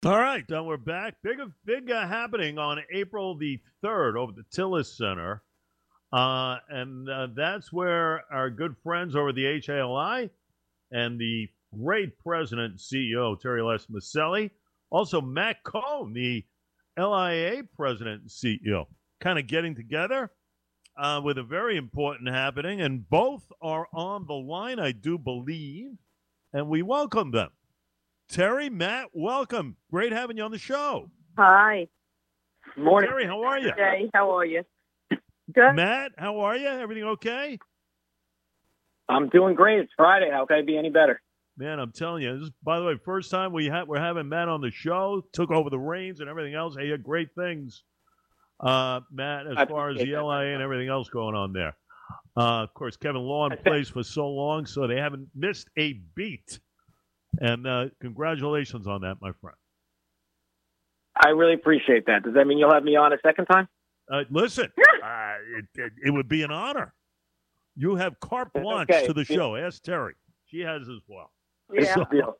All right, we're back. Big happening on April the 3rd over the Tillis Center. And that's where our good friends over the HALI and the great president and CEO, Terry Les Maselli, also Matt Cohn, the LIA president and CEO, kind of getting together with a very important happening. And both are on the line, I do believe, and we welcome them. Terry, Matt, welcome. Great having you on the show. Hi. Morning. Terry, how are you? Jay, how are you? Good. Matt, how are you? Everything okay? I'm doing great. It's Friday. How can I be any better? Man, I'm telling you, this is, by the way, first time we're having Matt on the show, took over the reins and everything else. Hey, you had great things, Matt, as far as the LIA and everything else going on there. Of course, Kevin Lawn plays for so long, so they haven't missed a beat. And congratulations on that, my friend. I really appreciate that. Does that mean you'll have me on a second time? Listen, it would be an honor. You have carte blanche to the show. Ask Terry. She has as well. Yeah.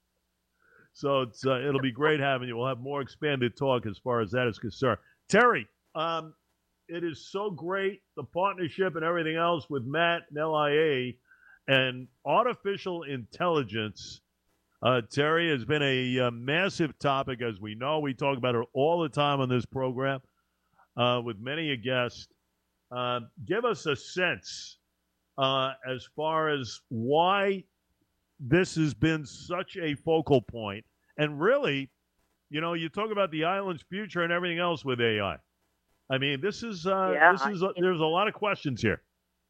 So it'll be great having you. We'll have more expanded talk as far as that is concerned. Terry, it is so great, the partnership and everything else with Matt and LIA and artificial intelligence. Terry, has been a massive topic, as we know. We talk about it all the time on this program with many a guest. Give us a sense as far as why this has been such a focal point. And really, you talk about the island's future and everything else with AI. I mean, there's a lot of questions here.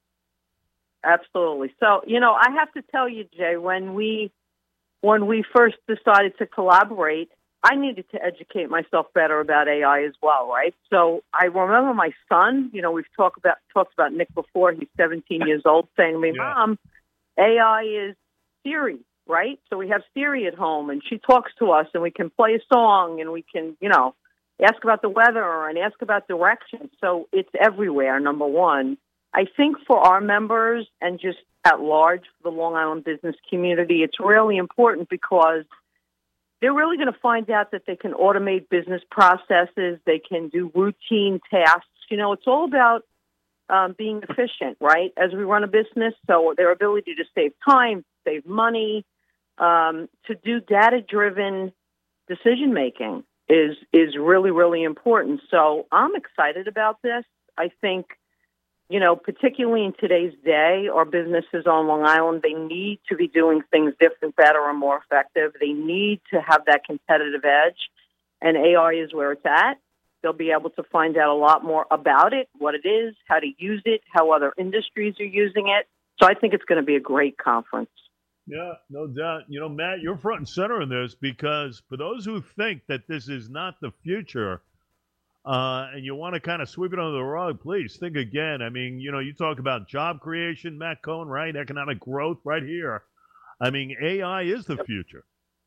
Absolutely. So, I have to tell you, Jay, when we first decided to collaborate, I needed to educate myself better about AI as well, right? So I remember my son, we've talked about Nick before, he's 17 years old, saying to me, Mom, AI is Siri, right? So we have Siri at home, and she talks to us, and we can play a song, and we can, ask about the weather and ask about directions. So it's everywhere, number one. I think for our members and just at large for the Long Island business community, it's really important because they're really going to find out that they can automate business processes, they can do routine tasks. It's all about being efficient, right, as we run a business. So their ability to save time, save money, to do data-driven decision-making is really, really important. So I'm excited about this. I think particularly in today's day, our businesses on Long Island, they need to be doing things different, better, and more effective. They need to have that competitive edge, and AI is where it's at. They'll be able to find out a lot more about it, what it is, how to use it, how other industries are using it. So I think it's going to be a great conference. Yeah, no doubt. Matt, you're front and center in this because for those who think that this is not the future, and you want to kind of sweep it under the rug, please think again. I mean, you talk about job creation, Matt Cohn, right? Economic growth right here. I mean, AI is the future.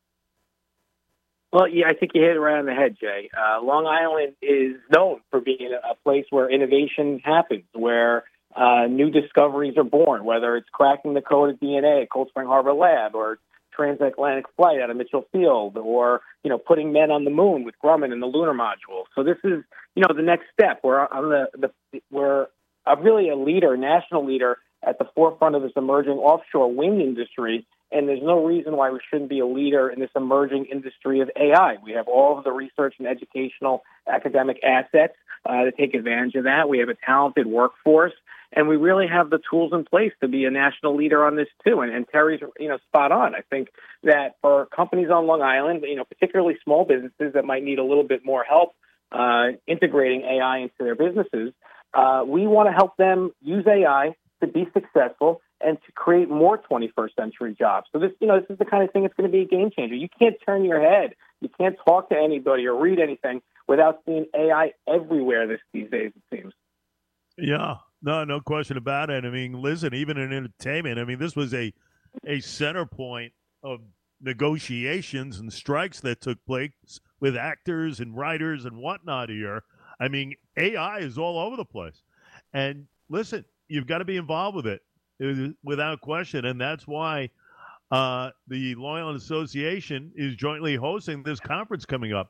Well, yeah, I think you hit it right on the head, Jay. Long Island is known for being a place where innovation happens, where new discoveries are born, whether it's cracking the code of DNA at Cold Spring Harbor Lab or transatlantic flight out of Mitchell Field, or putting men on the moon with Grumman and the lunar module. So this is the next step. We're really a leader, national leader, at the forefront of this emerging offshore wind industry, and there's no reason why we shouldn't be a leader in this emerging industry of AI. We have all of the research and educational academic assets to take advantage of that. We have a talented workforce. And we really have the tools in place to be a national leader on this too. And Terry's, spot on. I think that for companies on Long Island, particularly small businesses that might need a little bit more help integrating AI into their businesses, we want to help them use AI to be successful and to create more 21st century jobs. So this is the kind of thing that's going to be a game changer. You can't turn your head. You can't talk to anybody or read anything without seeing AI everywhere these days, it seems. Yeah. No question about it. I mean, listen, even in entertainment, I mean, this was a center point of negotiations and strikes that took place with actors and writers and whatnot here. I mean, AI is all over the place. And listen, you've got to be involved with it without question. And that's why the Long Island Association is jointly hosting this conference coming up.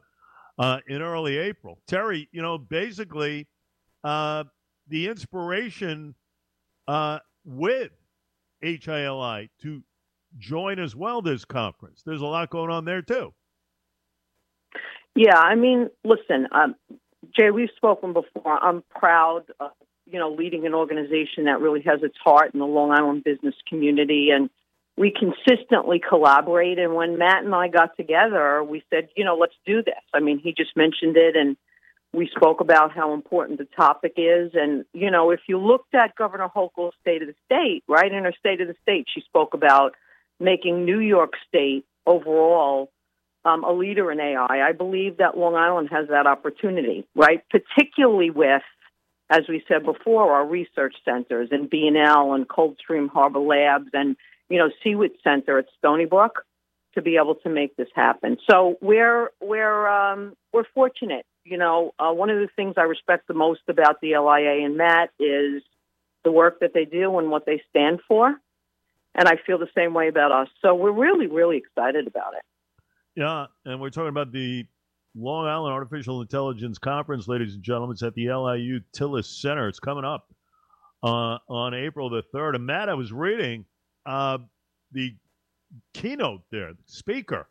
in early April. Terry, basically the inspiration with HILI to join as well this conference. There's a lot going on there, too. Yeah, I mean, listen, Jay, we've spoken before. I'm proud of, leading an organization that really has its heart in the Long Island business community, and we consistently collaborate. And when Matt and I got together, we said, let's do this. I mean, he just mentioned it, and we spoke about how important the topic is. And, if you looked at Governor Hochul's State of the State, right, in her State of the State, she spoke about making New York State overall a leader in AI. I believe that Long Island has that opportunity, right, particularly with, as we said before, our research centers and B&L and Coldstream Harbor Labs and, Seawit Center at Stony Brook to be able to make this happen. So we're fortunate. One of the things I respect the most about the LIA and Matt is the work that they do and what they stand for. And I feel the same way about us. So we're really, really excited about it. Yeah, and we're talking about the Long Island Artificial Intelligence Conference, ladies and gentlemen. It's at the LIU Tillis Center. It's coming up on April the 3rd. And Matt, I was reading the keynote there. The speaker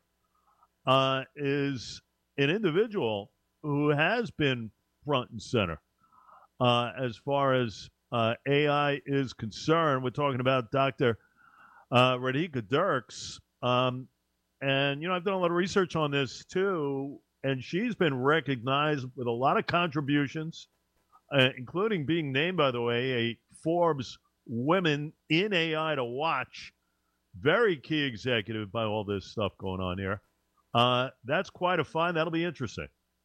is an individual who has been front and center as far as AI is concerned. We're talking about Dr. Radhika Dirks. And, I've done a lot of research on this, too, and she's been recognized with a lot of contributions, including being named, by the way, a Forbes Women in AI to Watch. Very key executive by all this stuff going on here. That's quite a find. That'll be interesting.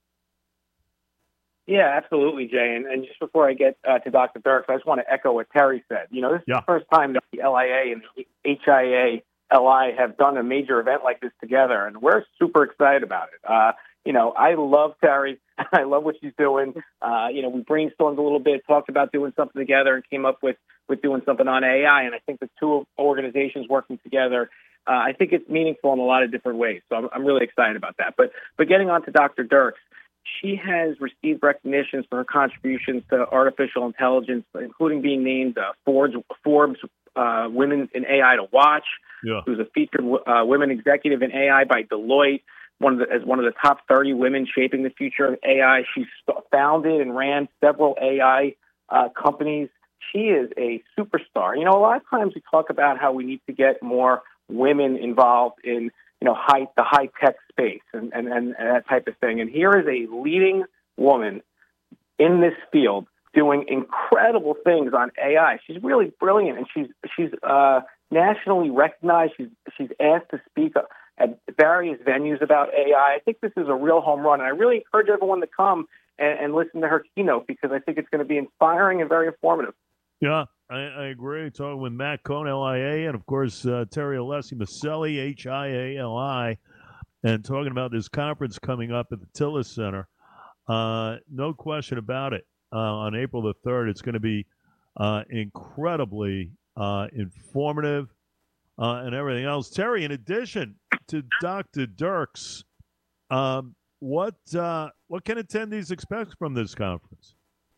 Yeah, absolutely, Jay. And just before I get to Dr. Dirks, I just want to echo what Terry said. This is the first time that the LIA and the HIA-LI have done a major event like this together, and we're super excited about it. I love Terry. I love what she's doing. We brainstormed a little bit, talked about doing something together, and came up with doing something on AI. And I think the two organizations working together, I think it's meaningful in a lot of different ways. So I'm really excited about that. But getting on to Dr. Dirks, she has received recognitions for her contributions to artificial intelligence, including being named Forbes Women in AI to Watch. Yeah. Who's a featured women executive in AI by Deloitte, as one of the top 30 women shaping the future of AI. She's founded and ran several AI companies. She is a superstar. A lot of times we talk about how we need to get more women involved in the high tech space and that type of thing. And here is a leading woman in this field doing incredible things on AI. She's really brilliant, and she's nationally recognized. She's asked to speak at various venues about AI. I think this is a real home run, and I really encourage everyone to come and listen to her keynote because I think it's going to be inspiring and very informative. Yeah, I agree. Talking with Matt Cohn, LIA, and, of course, Terry Alessi Maselli, HIA-LI, and talking about this conference coming up at the Tillis Center. No question about it. On April the 3rd, it's going to be incredibly informative and everything else. Terry, in addition to Dr. Dirks, what can attendees expect from this conference?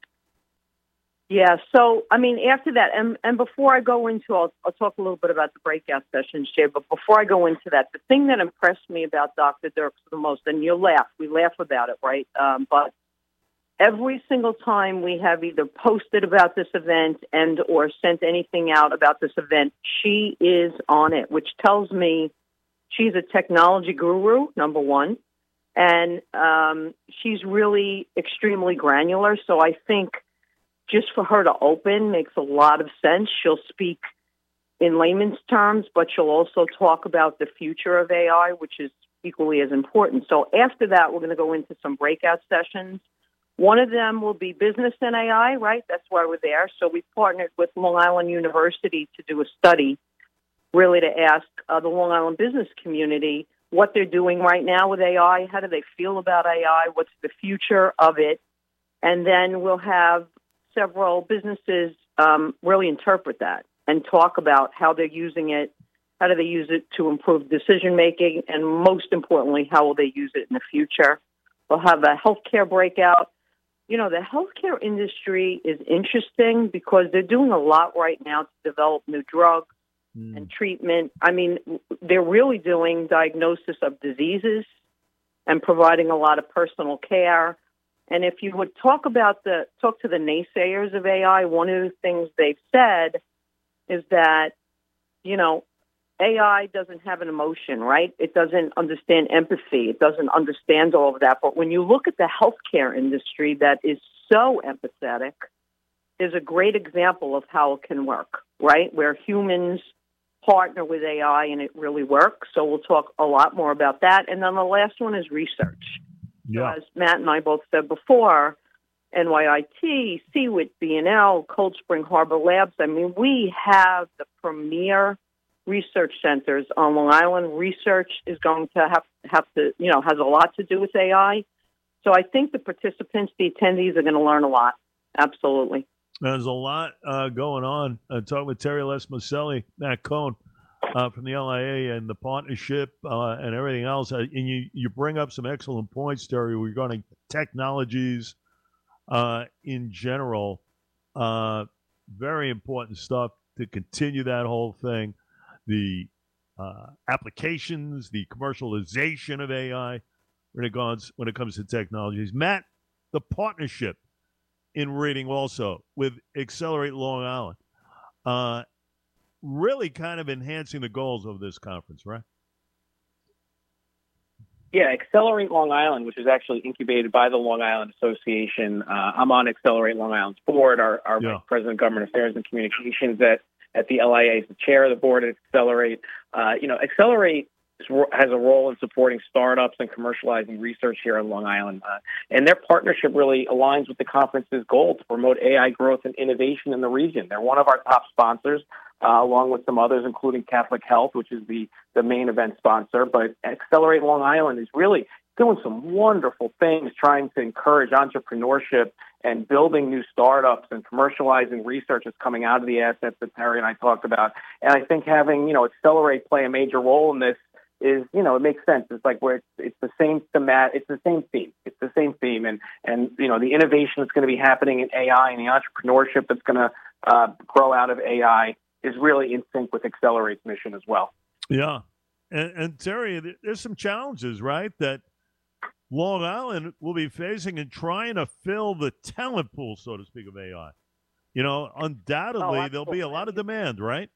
Yeah, so, after that, and before I go into, I'll talk a little bit about the breakout sessions, Jay, but before I go into that, the thing that impressed me about Dr. Dirks the most, and we laugh about it, right? But every single time we have either posted about this event and or sent anything out about this event, she is on it, which tells me she's a technology guru, number one, and she's really extremely granular, so I think just for her to open makes a lot of sense. She'll speak in layman's terms, but she'll also talk about the future of AI, which is equally as important. So after that, we're going to go into some breakout sessions. One of them will be business and AI, right? That's why we're there. So we partnered with Long Island University to do a study really to ask the Long Island business community what they're doing right now with AI. How do they feel about AI? What's the future of it? And then we'll have several businesses really interpret that and talk about how they're using it, how do they use it to improve decision-making, and most importantly, how will they use it in the future. We'll have a healthcare breakout. You know, the healthcare industry is interesting because they're doing a lot right now to develop new drugs and treatment. I mean, they're really doing diagnosis of diseases and providing a lot of personal care. And if you would talk to the naysayers of AI, one of the things they've said is that, you know, AI doesn't have an emotion, right? It doesn't understand empathy. It doesn't understand all of that. But when you look at the healthcare industry that is so empathetic, is a great example of how it can work, right? Where humans partner with AI and it really works. So we'll talk a lot more about that. And then the last one is research. Yeah. So as Matt and I both said before, NYIT, CWIT, B&L, Cold Spring Harbor Labs, I mean, we have the premier research centers on Long Island. Research is going to have to, you know, has a lot to do with AI. So I think the participants, the attendees are going to learn a lot. Absolutely. There's a lot going on. Talking with Terry Lesmaselli, Matt Cohn from the LIA and the partnership and everything else. And you bring up some excellent points, Terry, regarding technologies in general. Very important stuff to continue that whole thing. The applications, the commercialization of AI when it comes to technologies. Matt, the partnership in reading also with Accelerate Long Island, really kind of enhancing the goals of this conference, right? Yeah, Accelerate Long Island, which is actually incubated by the Long Island Association. I'm on Accelerate Long Island's board. Our Vice President of Government Affairs and Communications at the LIA is the chair of the board at Accelerate. Accelerate has a role in supporting startups and commercializing research here on Long Island. And their partnership really aligns with the conference's goal to promote AI growth and innovation in the region. They're one of our top sponsors, along with some others, including Catholic Health, which is the main event sponsor. But Accelerate Long Island is really doing some wonderful things, trying to encourage entrepreneurship and building new startups and commercializing research that's coming out of the assets that Terry and I talked about. And I think having, Accelerate play a major role in this is, it makes sense. It's like it's the same theme. It's the same theme. And the innovation that's going to be happening in AI and the entrepreneurship that's going to grow out of AI is really in sync with Accelerate's mission as well. Yeah. And Terry, there's some challenges, right, that Long Island will be facing in trying to fill the talent pool, so to speak, of AI. Undoubtedly, there'll be a lot of demand, right?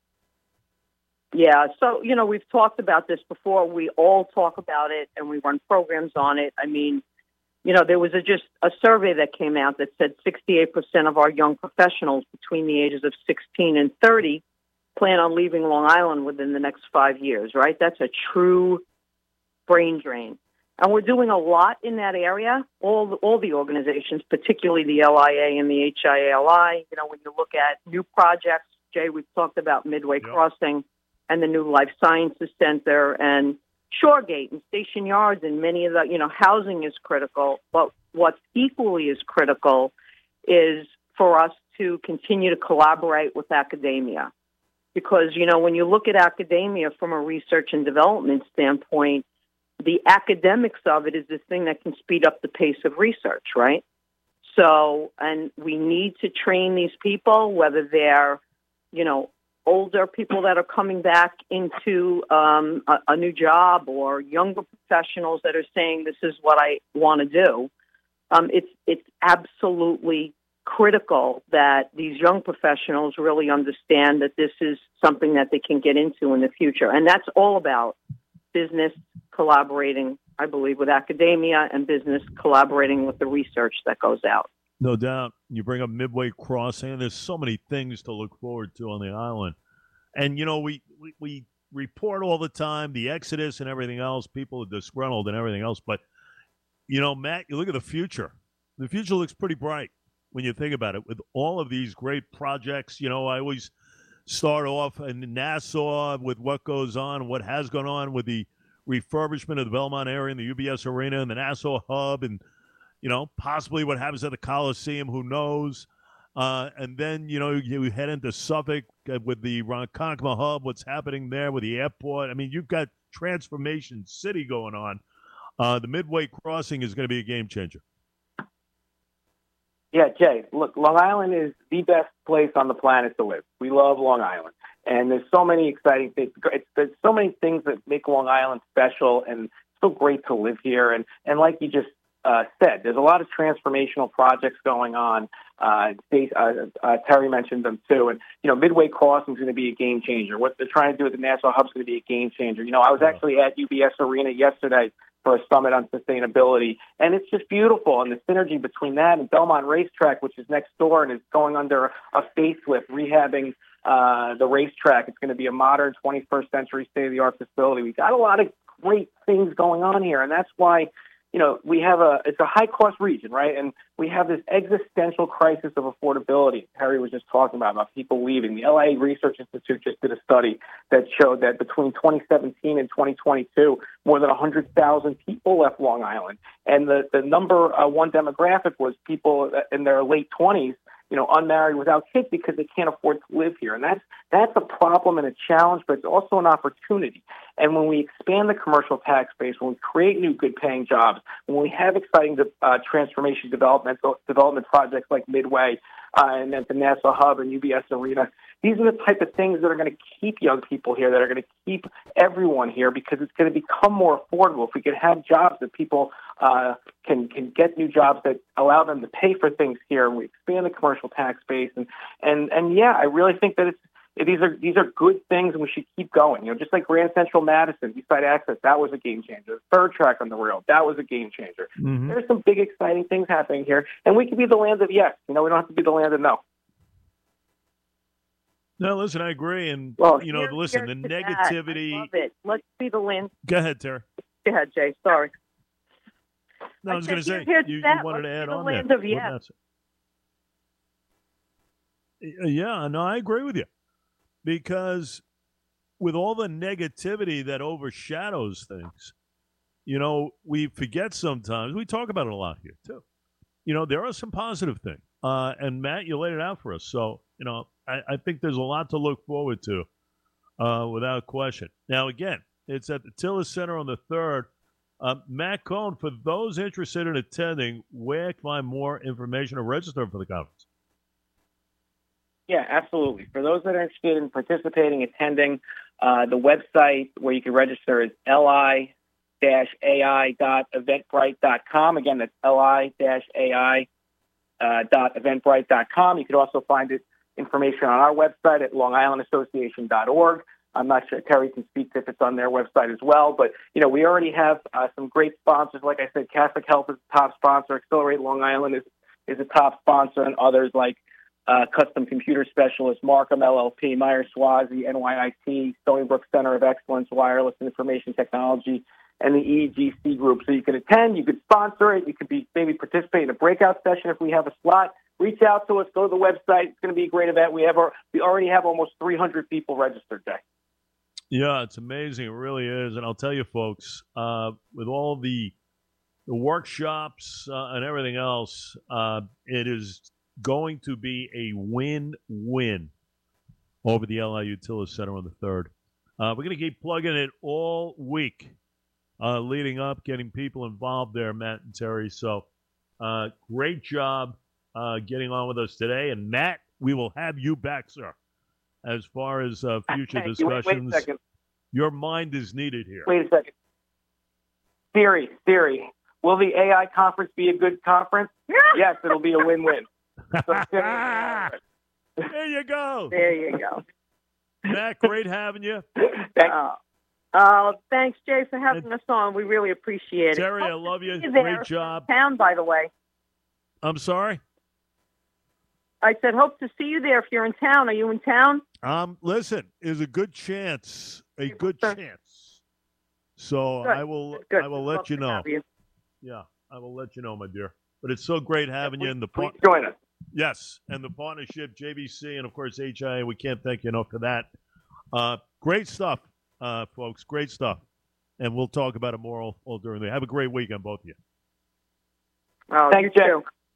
Yeah. So, we've talked about this before. We all talk about it, and we run programs on it. I mean, there was just a survey that came out that said 68% of our young professionals between the ages of 16 and 30 plan on leaving Long Island within the next 5 years, right? That's a true brain drain. And we're doing a lot in that area, all the organizations, particularly the LIA and the HIALI. When you look at new projects, Jay, we've talked about Midway Crossing and the new Life Sciences Center and Shoregate and Station Yards and many of the, housing is critical. But what's equally as critical is for us to continue to collaborate with academia. Because, when you look at academia from a research and development standpoint, the academics of it is the thing that can speed up the pace of research, right? So, and we need to train these people, whether they're, older people that are coming back into a new job or younger professionals that are saying, this is what I want to do. It's absolutely critical that these young professionals really understand that this is something that they can get into in the future. And that's all about business collaborating, I believe, with academia and business collaborating with the research that goes out. No doubt. You bring up Midway Crossing, and there's so many things to look forward to on the island. And, we report all the time, the exodus and everything else. People are disgruntled and everything else. But, Matt, you look at the future. The future looks pretty bright when you think about it. With all of these great projects, I always start off in Nassau with what goes on, what has gone on with the refurbishment of the Belmont area and the UBS Arena and the Nassau Hub and, possibly what happens at the Coliseum, who knows. And then, you head into Suffolk with the Ronkonkoma Hub, what's happening there with the airport. I mean, you've got Transformation City going on. The Midway Crossing is going to be a game changer. Yeah, Jay, look, Long Island is the best place on the planet to live. We love Long Island. And there's so many exciting things. There's so many things that make Long Island special and so great to live here. And like you just said, there's a lot of transformational projects going on. Terry mentioned them too. And, Midway Crossing is going to be a game changer. What they're trying to do with the National Hub is going to be a game changer. I was actually at UBS Arena yesterday for a summit on sustainability, and it's just beautiful. And the synergy between that and Belmont Racetrack, which is next door and is going under a facelift, rehabbing the racetrack. It's going to be a modern 21st century state-of-the-art facility. We've got a lot of great things going on here, and that's why we have it's a high-cost region, right? And we have this existential crisis of affordability. Harry was just talking about people leaving. The LA Research Institute just did a study that showed that between 2017 and 2022, more than 100,000 people left Long Island. And the number one demographic was people in their late 20s, unmarried without kids because they can't afford to live here. And that's a problem and a challenge, but it's also an opportunity. And when we expand the commercial tax base, when we create new good-paying jobs, when we have exciting transformation development projects like Midway and then the NASA Hub and UBS Arena, these are the type of things that are going to keep young people here, that are going to keep everyone here, because it's going to become more affordable. If we can have jobs that people can get new jobs that allow them to pay for things here, and we expand the commercial tax base, and yeah, I really think that these are good things, and we should keep going. Just like Grand Central Madison, Eastside Access, that was a game changer. Third Track on the rail, that was a game changer. Mm-hmm. There's some big, exciting things happening here, and we can be the land of yes. We don't have to be the land of no. No, listen, I agree. And, listen, the negativity. I love it. Let's be the land. Go ahead, Terry. Go ahead, Jay. Sorry. No, I was going to say, you wanted to add on there. Land of yes. Yeah, no, I agree with you. Because with all the negativity that overshadows things, we forget sometimes. We talk about it a lot here, too. There are some positive things. And, Matt, you laid it out for us. So, I think there's a lot to look forward to, without question. Now, again, it's at the Tillis Center on the 3rd. Matt Cohn, for those interested in attending, where can I find more information or register for the conference? Yeah, absolutely. For those that are interested in participating, attending, the website where you can register is li-ai.eventbrite.com. Again, that's li-ai.eventbrite.com. You can also find information on our website at longislandassociation.org. I'm not sure Terry can speak to if it's on their website as well, but we already have some great sponsors. Like I said, Catholic Health is a top sponsor. Accelerate Long Island is a top sponsor, and others like Custom Computer Specialist, Markham LLP, Meyer Swazi, NYIT, Stony Brook Center of Excellence, Wireless and Information Technology, and the EGC Group. So you can attend, you could sponsor it, you could maybe participate in a breakout session if we have a slot. Reach out to us, go to the website. It's going to be a great event. We already have almost 300 people registered, Jay. Yeah, it's amazing. It really is. And I'll tell you, folks, with all the workshops and everything else, it is going to be a win-win over the LIU Tillis Center on the 3rd. We're going to keep plugging it all week, leading up, getting people involved there, Matt and Terry. So great job getting on with us today. And, Matt, we will have you back, sir, as far as future discussions. Wait a second. Your mind is needed here. Wait a second. Siri, will the AI conference be a good conference? Yes, it'll be a win-win. There you go. There you go. Matt, great having you. Thanks, Jay, for having us on. We really appreciate it. Terry, I love you. Great job. Town, by the way. I'm sorry? I said, hope to see you there if you're in town. Are you in town? Listen, there's a good chance. So Good. I will let you know. Yeah, I will let you know, my dear. But it's so great having you in the please join us. Yes, and the partnership, JVC, and of course HIA. We can't thank you enough for that. Great stuff, folks. Great stuff. And we'll talk about it more all during the day. Have a great weekend, both of you. Thanks, Jay.